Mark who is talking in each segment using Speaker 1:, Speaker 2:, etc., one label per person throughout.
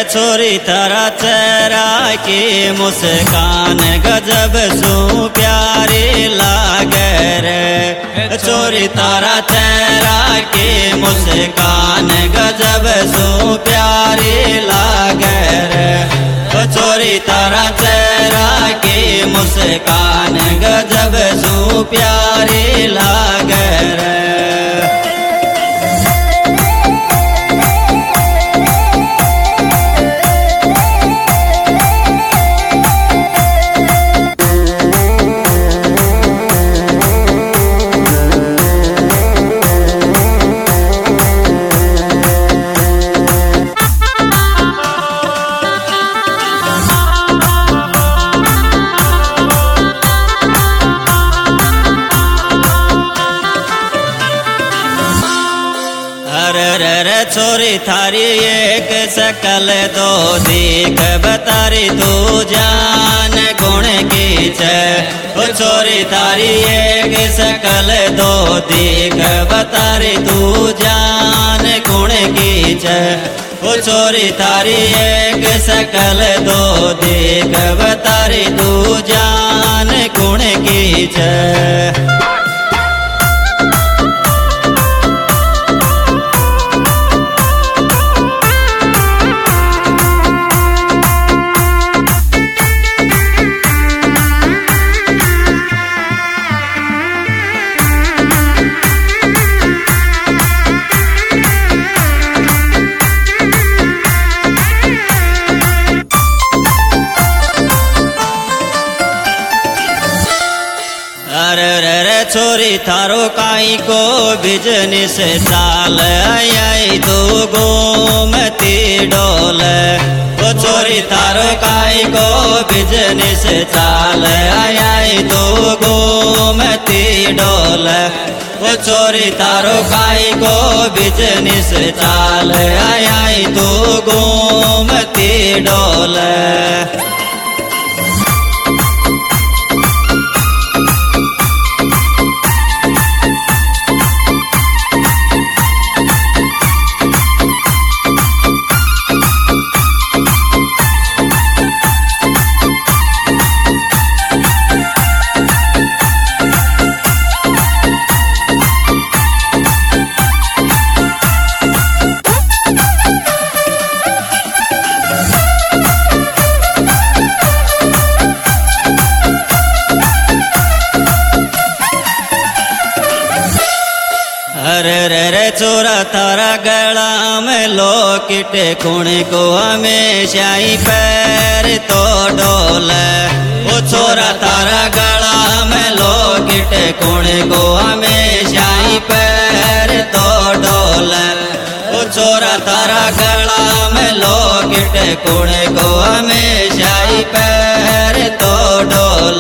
Speaker 1: छोरी तारा चेहरा की मुस्कान गजब सू प्यारी लागे रे। छोरी तारा चेहरा की मुस्कान गजब सू प्यारी लागे रे। छोरी तारा चेहरा की मुस्कान गजब सू प्यारी लागे रे। छोरी थारी एक शकल दो दीख बतारी तू जान गुण की छे। छोरी थारी एक शकल दो दीख बतारी तू जान गुण की छे। छोरी थारी एक शकल दो दीख बतारी तू जान गुण की छे। छोरी थारो काई को बिजनेस चाल आई तू घूमती डोल। छोरी थारो काई को बिजनेस चाल आई तू घूमती डोल। छोरी थारो काई को बिजनेस चाल आई तू घूमती डोल। रे छोरा तारा गला में लोकिट कुण को हमेशा ही पैर तो डोल। ओ छोरा तारा गला में लोकिट कुण को हमेशा ही पैर तो डोल। ओ छोरा तारा गला में लोकिट कुण को हमेशा ही पैर तो डोल।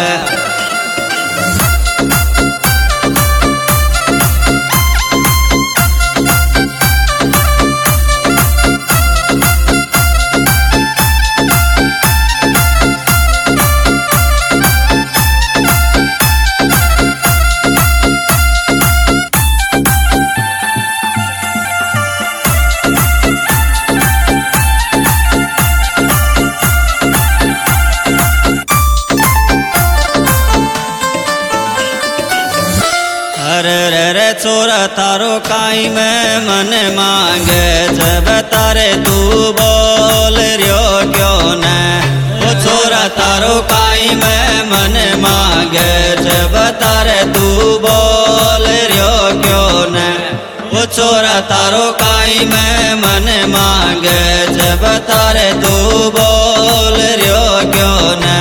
Speaker 1: छोरा तारो काई में मन मांगे जब तारे तू बोल रियो क्यों न। ओ छोरा तारो काई में मन मांगे जब तारे तू बोल रियो क्यों न। ओ छोरा तारो काई में मन मांगे जब तारे तू बोल रियो क्यों न।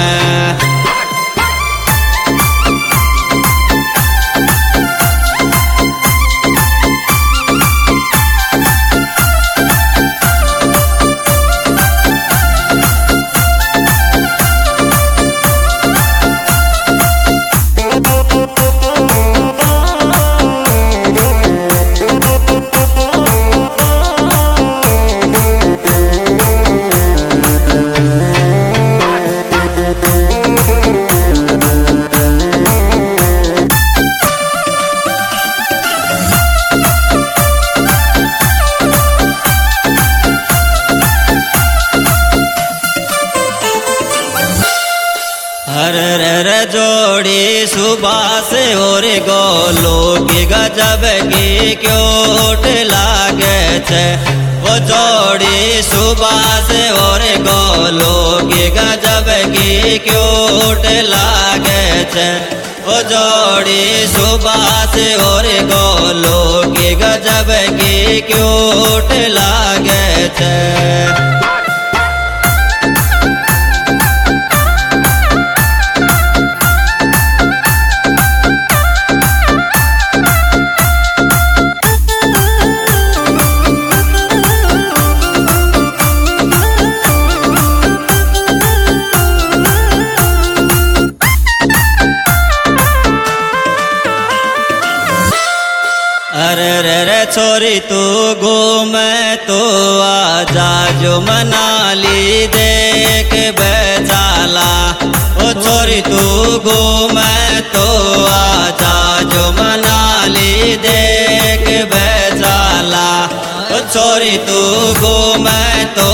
Speaker 1: अरे रे रे जोड़ी सुबह से और गोलू की गजब की क्यूट लागे छे। वो जोड़ी सुबह से और गोलू की गजब की क्यूट लागे छे। वो जोड़ी सुबह से और गोलू की गजब की क्यूट लागे छे। अरे रे रे छोरी तू घूमे तो आजा जो मनाली देख बेचाला। ओ छोरी तू घूमे तो आजा जो मनाली देख बेचाला। ओ छोरी तू घूमे तो